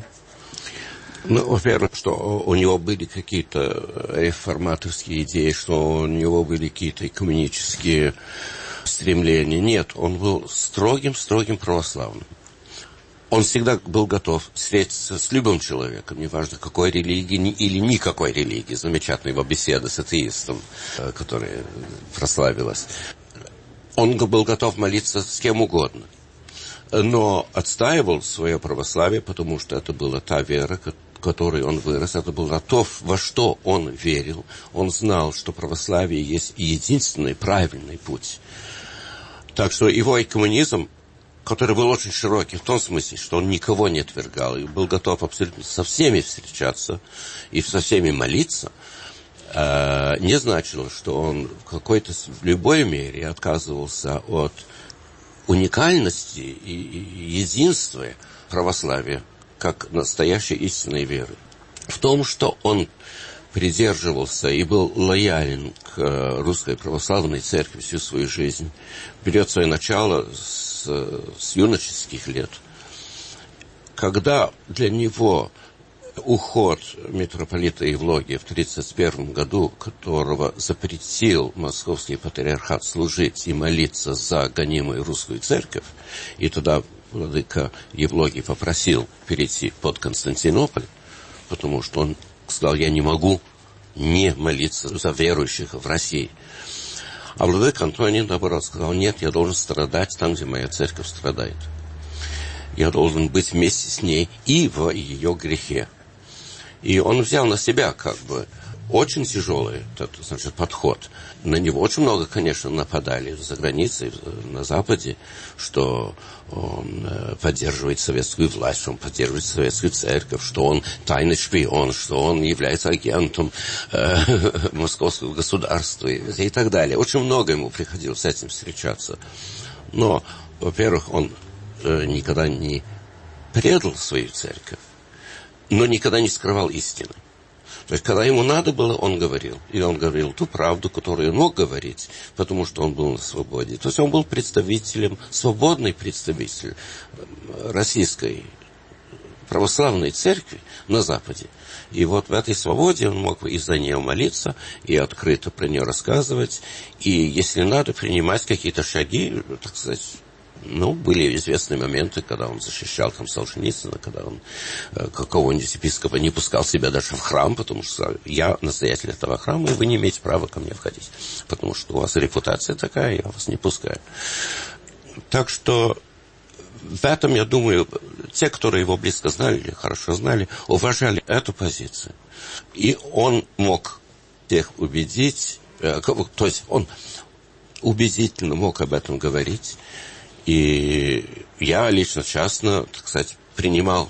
S5: Во-первых, что у него были какие-то реформаторские идеи, что у него были какие-то экуменические стремления. Нет, он был строгим православным. Он всегда был готов встретиться с любым человеком, неважно какой религии или никакой религии. Замечательная его беседа с атеистом, которая прославилась. Он был готов молиться с кем угодно, но отстаивал свое православие, потому что это была та вера, в которой он вырос, это было то, во что он верил. Он знал, что православие есть единственный правильный путь. Так что его экуменизм, который был очень широкий, в том смысле, что он никого не отвергал, и был готов абсолютно со всеми встречаться и со всеми молиться, не значило, что он в любой мере отказывался от уникальности и единства православия как настоящей истинной веры. В том, что он придерживался и был лоялен к русской православной церкви всю свою жизнь, берет свое начало с юношеских лет. Когда для него уход митрополита Евлогия в 1931 году, которого запретил Московский патриархат служить и молиться за гонимую русскую церковь, и тогда владыка Евлогий попросил перейти под Константинополь, потому что он сказал: я не могу не молиться за верующих в России. А владыка Антоний, наоборот, сказал: нет, я должен страдать там, где моя церковь страдает. Я должен быть вместе с ней и в ее грехе. И он взял на себя очень тяжелый подход. На него очень много, конечно, нападали за границей, на Западе, что он поддерживает советскую власть, что он поддерживает советскую церковь, что он тайный шпион, что он является агентом московского государства и так далее. Очень много ему приходилось с этим встречаться. Но, во-первых, он никогда не предал свою церковь, но никогда не скрывал истины. То есть, когда ему надо было, он говорил. И он говорил ту правду, которую он мог говорить, потому что он был на свободе. То есть, он был представителем, свободный представитель российской православной церкви на Западе. И вот в этой свободе он мог и за нее молиться, и открыто про нее рассказывать, и, если надо, принимать какие-то шаги, так сказать. Ну, были известные моменты, когда он защищал там Солженицына, когда он какого-нибудь епископа не пускал себя даже в храм, потому что я настоятель этого храма, и вы не имеете права ко мне входить, потому что у вас репутация такая, я вас не пускаю. Так что в этом, я думаю, те, которые его близко знали или хорошо знали, уважали эту позицию. И он мог всех убедить, то есть он убедительно мог об этом говорить. И я лично, частно, так сказать, принимал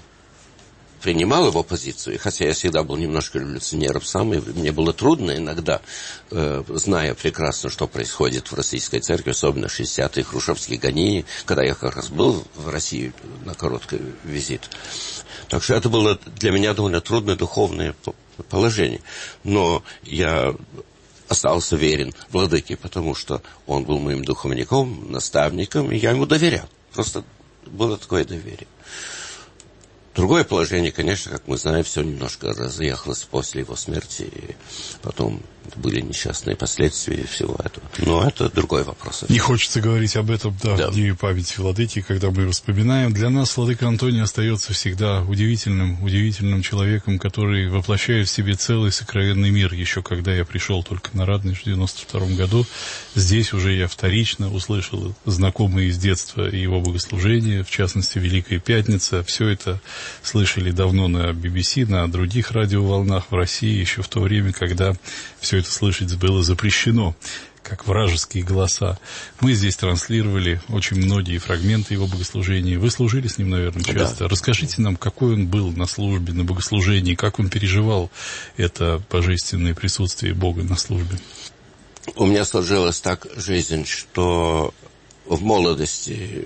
S5: его позицию, хотя я всегда был немножко революционером сам, и мне было трудно иногда, зная прекрасно, что происходит в российской церкви, особенно в 60-е хрущевские гонения, когда я как раз был в России на короткий визит. Так что это было для меня довольно трудное духовное положение. Но я остался верен владыке, потому что он был моим духовником, наставником, и я ему доверял. Просто было такое доверие. Другое положение, конечно, как мы знаем, все немножко разъехалось после его смерти, и потом были несчастные последствия всего этого. Но это другой вопрос.
S2: Не хочется говорить об этом, да. В день памяти владыки, когда мы вспоминаем. Для нас владыка Антоний остается всегда удивительным человеком, который воплощает в себе целый сокровенный мир. Еще когда я пришел только на Радонеж в 92 году, здесь уже я вторично услышал знакомые из детства его богослужения, в частности, Великая Пятница. Все это слышали давно на BBC, на других радиоволнах в России, еще в то время, когда все это слышать было запрещено, как вражеские голоса. Мы здесь транслировали очень многие фрагменты его богослужения. Вы служили с ним, наверное, часто. Да. Расскажите нам, какой он был на службе, на богослужении, как он переживал это божественное присутствие Бога на службе.
S5: У меня сложилась так жизнь, что в молодости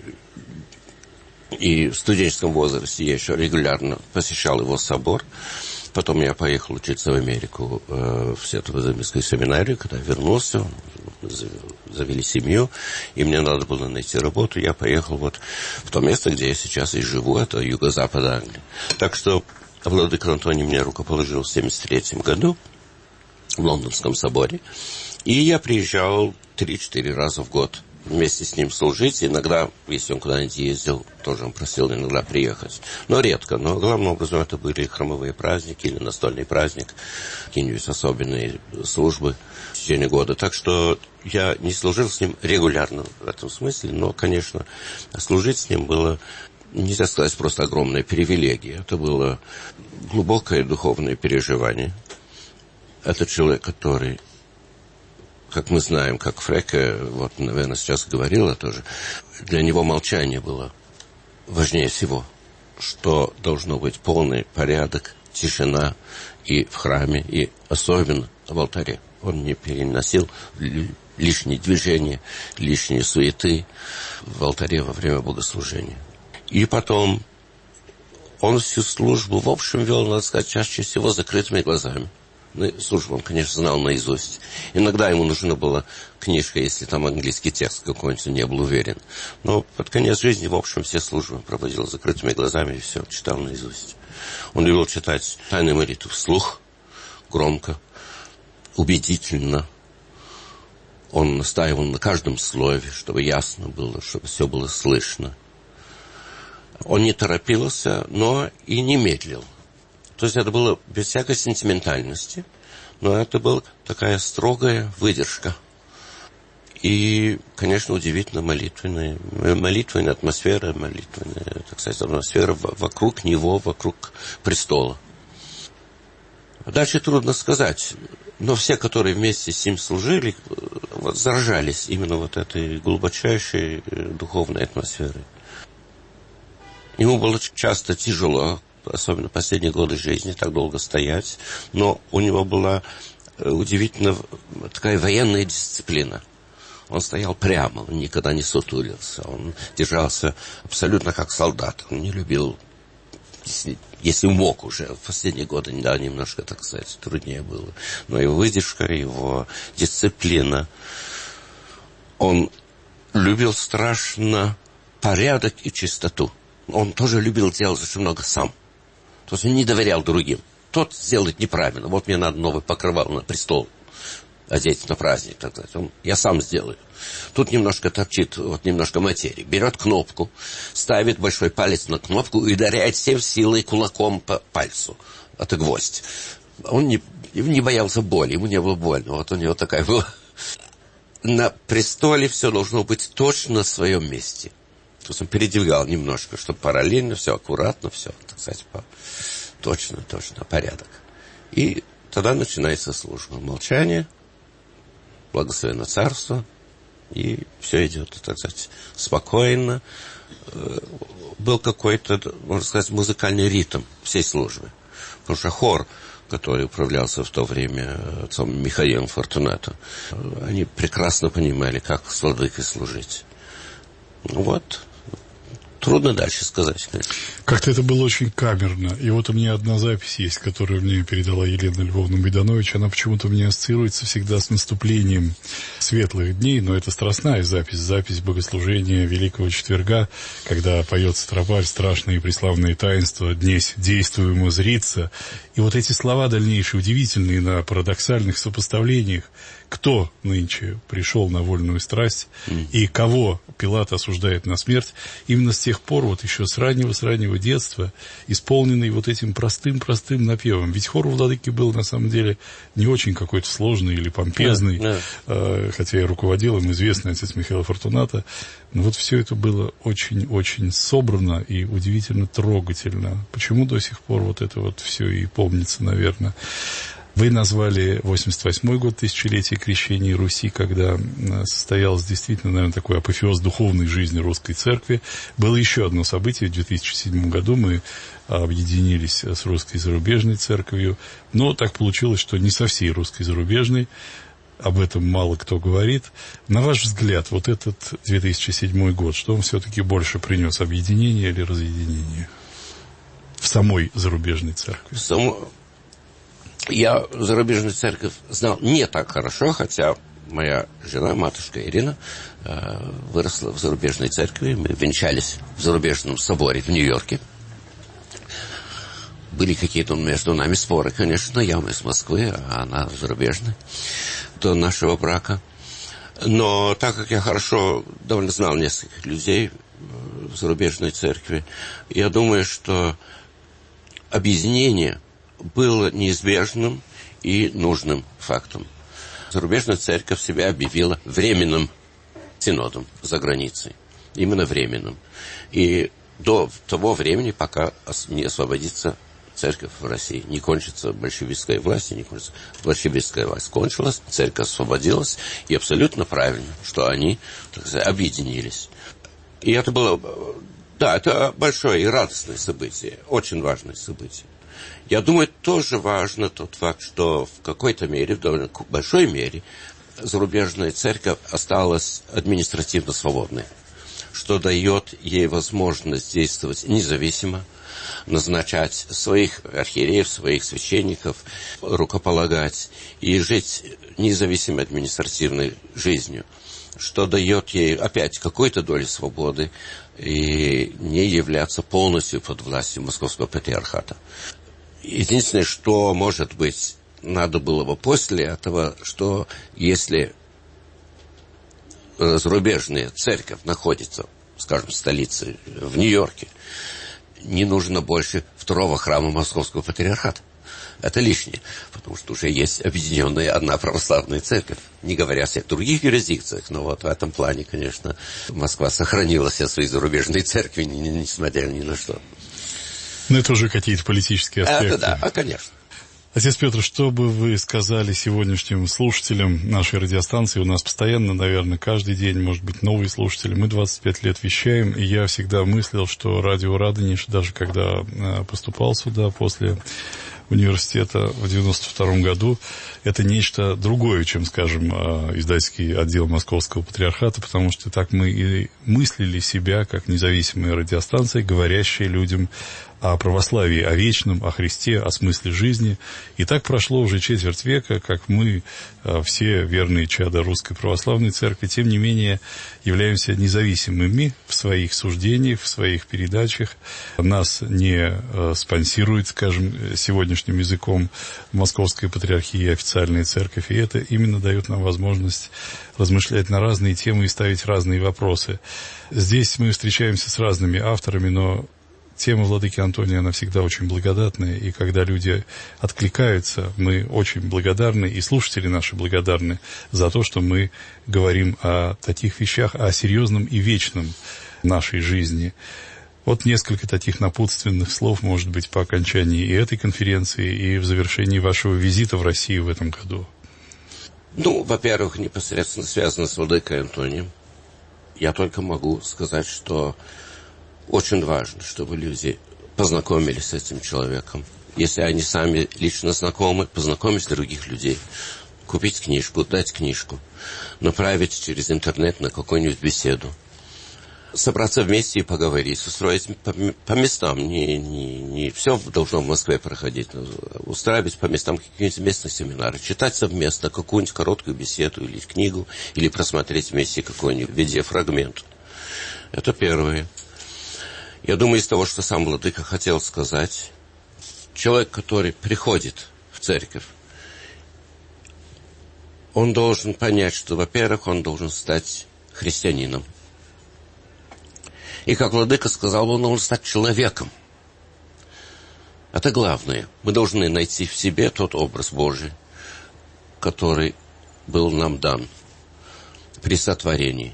S5: и в студенческом возрасте я еще регулярно посещал его собор. Потом я поехал учиться в Америку в Свято-Владимирскую семинарию. Когда вернулся, завели семью, и мне надо было найти работу. Я поехал вот в то место, где я сейчас и живу, это юго-запад Англии. Так что владыка Антоний мне рукоположил в 1973 году в Лондонском соборе. И я приезжал 3-4 раза в год вместе с ним служить. Иногда, если он куда-нибудь ездил, тоже он просил иногда приехать. Но редко. Но главным образом это были храмовые праздники или настольный праздник, какие-нибудь особенные службы в течение года. Так что я не служил с ним регулярно в этом смысле, но, конечно, служить с ним было, нельзя сказать, просто огромная привилегия. Это было глубокое духовное переживание. Это человек, который, как мы знаем, как Фреке, вот, наверное, сейчас говорила тоже, для него молчание было важнее всего, что должно быть полный порядок, тишина и в храме, и особенно в алтаре. Он не переносил лишние движения, лишние суеты в алтаре во время богослужения. И потом он всю службу, в общем, вел, надо сказать, чаще всего закрытыми глазами. Службу он, конечно, знал наизусть. Иногда ему нужна была книжка, если там английский текст какой-нибудь, он не был уверен. Но под конец жизни, в общем, все службы проводил закрытыми глазами и все читал наизусть. Он любил читать тайные молитвы вслух, громко, убедительно. Он настаивал на каждом слове, чтобы ясно было, чтобы все было слышно. Он не торопился, но и не медлил. То есть это было без всякой сентиментальности, но это была такая строгая выдержка. И, конечно, удивительно молитвенная атмосфера, так сказать, атмосфера вокруг него, вокруг престола. Дальше трудно сказать, но все, которые вместе с ним служили, вот, заражались именно вот этой глубочайшей духовной атмосферой. Ему было часто тяжело, особенно последние годы жизни, так долго стоять. Но у него была удивительно такая военная дисциплина. Он стоял прямо, он никогда не сутулился. Он держался абсолютно как солдат. Он не любил если мог уже. В последние годы, да, немножко, так сказать, труднее было. Но его выдержка, его дисциплина. Он любил страшно порядок и чистоту. Он тоже любил делать очень много сам. То есть он не доверял другим. Тот сделает неправильно. Вот мне надо новый покрывал на престол одеть на праздник. Так сказать. Я сам сделаю. Тут немножко торчит, вот немножко материи. Берет кнопку, ставит большой палец на кнопку и ударяет всем силой кулаком по пальцу. Это гвоздь. Он не боялся боли, ему не было больно. Вот у него такая была. На престоле все должно быть точно на своем месте. То есть он передвигал немножко, чтобы параллельно, все аккуратно, все, так сказать, точно, порядок. И тогда начинается служба. Молчание, благословенно царство, и все идет, так сказать, спокойно. Был какой-то, можно сказать, музыкальный ритм всей службы. Потому что хор, который управлялся в то время отцом Михаилом Фортунато, они прекрасно понимали, как с владыкой служить. Вот. Трудно дальше сказать, конечно.
S2: Как-то это было очень камерно. И вот у меня одна запись есть, которую мне передала Елена Львовна Майданович. Она почему-то мне ассоциируется всегда с наступлением светлых дней, но это страстная запись богослужения Великого Четверга, когда поется тропарь «Страшные и преславные таинства, днесь действуемо зрится». И вот эти слова дальнейшие, удивительные на парадоксальных сопоставлениях. Кто нынче пришел на вольную страсть и кого Пилат осуждает на смерть, именно с тех пор, вот еще с раннего детства, исполненный вот этим простым напевом. Ведь хор у владыки был, на самом деле, не очень какой-то сложный или помпезный, хотя и руководил им известный отец Михаил Фортунато. Но вот все это было очень-очень собрано и удивительно трогательно. Почему до сих пор вот это вот все и помнится, наверное. Вы назвали 88-й год тысячелетия крещения Руси, когда состоялся действительно, наверное, такой апофеоз духовной жизни русской церкви. Было еще одно событие в 2007 году. Мы объединились с русской зарубежной церковью. Но так получилось, что не со всей русской зарубежной. Об этом мало кто говорит. На ваш взгляд, вот этот 2007 год, что он все-таки больше принес, объединение или разъединение в самой зарубежной церкви?
S5: Я зарубежную церковь знал не так хорошо, хотя моя жена, матушка Ирина, выросла в зарубежной церкви. Мы венчались в зарубежном соборе в Нью-Йорке. Были какие-то между нами споры, конечно. Я из Москвы, а она зарубежная до нашего брака. Но так как я хорошо довольно знал нескольких людей в зарубежной церкви, я думаю, что объединение было неизбежным и нужным фактом. Зарубежная церковь себя объявила временным синодом за границей. Именно временным. И до того времени, пока не освободится церковь в России, не кончится большевистская власть, большевистская власть кончилась, церковь освободилась, и абсолютно правильно, что они, так сказать, объединились. И это было, да, это большое и радостное событие, очень важное событие. Я думаю, тоже важно тот факт, что в какой-то мере, в довольно большой мере, зарубежная церковь осталась административно свободной, что дает ей возможность действовать независимо, назначать своих архиереев, своих священников, рукополагать и жить независимой административной жизнью, что дает ей опять какой-то долю свободы и не являться полностью под властью Московского патриархата. Единственное, что, может быть, надо было бы после этого, что если зарубежная церковь находится, скажем, в столице, в Нью-Йорке, не нужно больше второго храма Московского патриархата. Это лишнее, потому что уже есть объединенная одна православная церковь, не говоря о всех других юрисдикциях, но вот в этом плане, конечно, Москва сохранила все свои зарубежные церкви, несмотря ни на что.
S2: Ну, это уже какие-то политические аспекты.
S5: Это да, конечно.
S2: Отец Петр, что бы вы сказали сегодняшним слушателям нашей радиостанции? У нас постоянно, наверное, каждый день, может быть, новые слушатели. Мы 25 лет вещаем, и я всегда мыслил, что радио Радонеж, даже когда поступал сюда после университета в 92 году, это нечто другое, чем, скажем, издательский отдел Московского патриархата, потому что так мы и мыслили себя как независимая радиостанция, говорящая людям о православии, о вечном, о Христе, о смысле жизни. И так прошло уже четверть века, как мы, все верные чада Русской Православной Церкви, тем не менее являемся независимыми в своих суждениях, в своих передачах. Нас не спонсирует, скажем, сегодняшним языком Московская Патриархия и официальная Церковь, и это именно дает нам возможность размышлять на разные темы и ставить разные вопросы. Здесь мы встречаемся с разными авторами, но тема владыки Антония, она всегда очень благодатная, и когда люди откликаются, мы очень благодарны, и слушатели наши благодарны за то, что мы говорим о таких вещах, о серьезном и вечном нашей жизни. Вот несколько таких напутственных слов, может быть, по окончании и этой конференции, и в завершении вашего визита в Россию в этом году.
S5: Во-первых, непосредственно связано с владыкой Антонием. Я только могу сказать, что очень важно, чтобы люди познакомились с этим человеком. Если они сами лично знакомы, познакомить других людей. Купить книжку, дать книжку. Направить через интернет на какую-нибудь беседу. Собраться вместе и поговорить. Устроить по местам. Не все должно в Москве проходить. Устраивать по местам какие-нибудь местные семинары. Читать совместно какую-нибудь короткую беседу или книгу. Или просмотреть вместе какой-нибудь видеофрагмент. Это первое. Я думаю, из того, что сам владыка хотел сказать, человек, который приходит в церковь, он должен понять, что, во-первых, он должен стать христианином. И, как владыка сказал, он должен стать человеком. Это главное. Мы должны найти в себе тот образ Божий, который был нам дан при сотворении.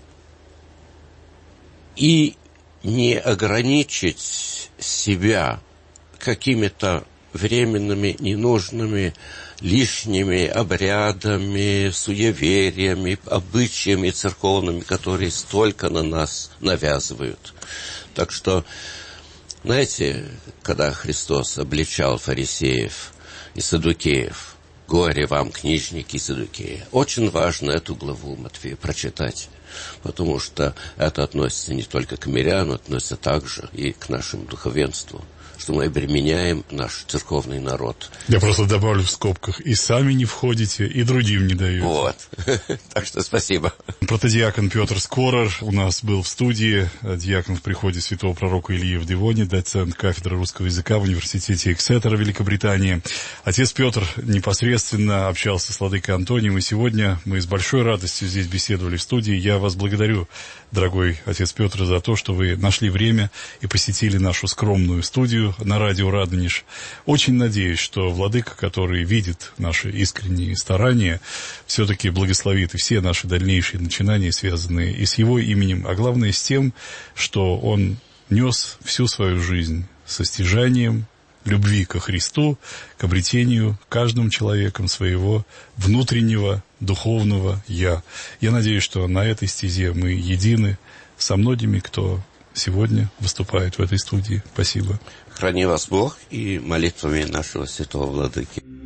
S5: И не ограничить себя какими-то временными, ненужными, лишними обрядами, суевериями, обычаями церковными, которые столько на нас навязывают. Так что, знаете, когда Христос обличал фарисеев и саддукеев, «Горе вам, книжники и саддукеи», очень важно эту главу Матфея прочитать. Потому что это относится не только к мирянам, относится также и к нашему духовенству, что мы обременяем наш церковный народ.
S2: Я просто добавлю в скобках: и сами не входите, и другим не даете.
S5: Вот. Так что спасибо.
S2: Протодиакон Петр Скорар у нас был в студии, диакон в приходе святого пророка Ильи в Девоне, доцент кафедры русского языка в университете Эксетера, Великобритании. Отец Петр непосредственно общался с владыкой Антонием, и сегодня мы с большой радостью здесь беседовали в студии. Я вас благодарю, дорогой отец Петр, за то, что вы нашли время и посетили нашу скромную студию на радио «Радонеж». Очень надеюсь, что владыка, который видит наши искренние старания, все-таки благословит и все наши дальнейшие начинания, связанные и с его именем, а главное с тем, что он нес всю свою жизнь со стяжанием любви ко Христу, к обретению каждым человеком своего внутреннего духовного «я». Я надеюсь, что на этой стезе мы едины со многими, кто сегодня выступает в этой студии. Спасибо.
S5: Храни вас Бог и молитвами нашего святого владыки.